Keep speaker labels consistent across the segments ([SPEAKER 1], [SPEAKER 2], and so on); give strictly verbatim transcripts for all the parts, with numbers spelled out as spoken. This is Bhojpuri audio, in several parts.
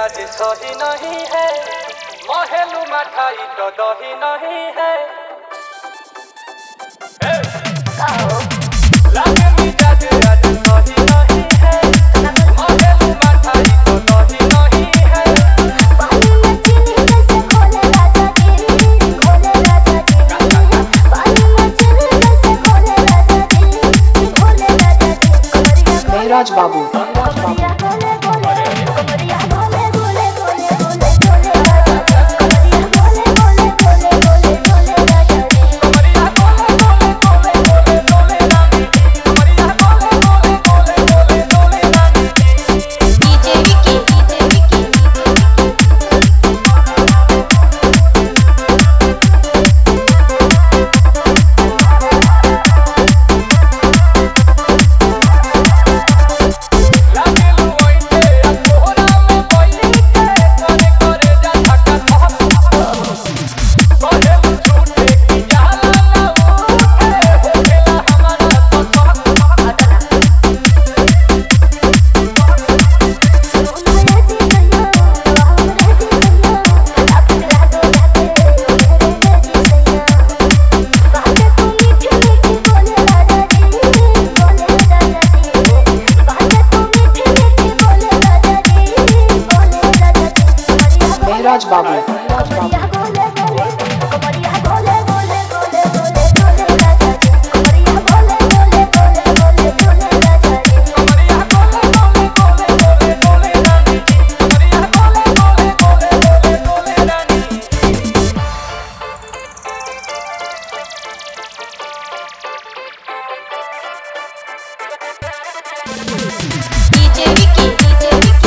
[SPEAKER 1] आज सही नहीं है, महलू मठाई तो दही नहीं है। लागे मिजाज आज सही नहीं है, महलू मठाई तो दही नहीं है।
[SPEAKER 2] पानी में चीनी कैसे घोले राजा जी, घोले राजा जी। पानी में चीनी कैसे घोले राजा जी, घोले राजा जी।
[SPEAKER 3] मेहराज बाबू
[SPEAKER 2] कमरिया घोले घोले, कमरिया घोले घोले घोले घोले घोले राजा जी। कमरिया घोले घोले घोले घोले घोले राजा जी।
[SPEAKER 1] कमरिया गोले गोले गोले गोले गोले रानी जी, कमरिया गोले गोले गोले गोले गोले रानी जी।
[SPEAKER 2] DJ Vicky, DJ Vicky.
[SPEAKER 1] लागे लुइटे कोहरा में बैठ के करे करे जा धक्का धक। कहलू झूठे की जाला ना उठे, होखेला हमारा तो शौक।
[SPEAKER 2] सोना जी सैया, हमरा जी सैया। आपके रातों जाके मेरे जी सैया। बातें तू मीठी मीठी बोले राजा जी, बोले राजा जी। बातें तू मीठी मीठी बोले राजा जी, बोले राजा जी।
[SPEAKER 3] मेहराज बाबू
[SPEAKER 2] कमरिया गोले गोले, कमरिया गोले गोले गोले गोले गोले राजा जी। कमरिया गोले गोले गोले गोले गोले राजा जी।
[SPEAKER 1] कमरिया गोले गोले गोले गोले गोले रानी जी, कमरिया गोले गोले गोले गोले गोले रानी जी।
[SPEAKER 2] DJ Vicky, DJ Vicky.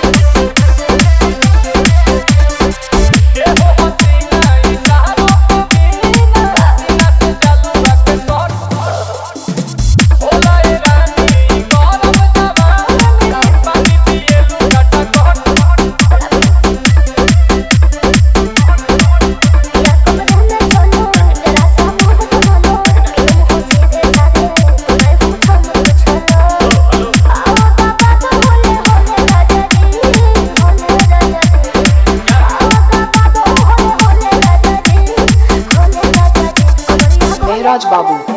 [SPEAKER 1] ये हो हसीना इशारों को बिना, सीना से जलवा के शॉट। होला ए रानी गरम जवानी, पानी पिए लू चटकट।
[SPEAKER 2] कमरे में चलो, तेरा सा मुंह कमालो। मुंह सीधे साधे, मैं पूछो मुझे चलो। आओ बाबा तो होले होले राजा जी, होले राजा जी। आओ बाबा तो होले होले राजा जी, होले राजा जी। कमरिया गोले
[SPEAKER 3] मेहराज बाबू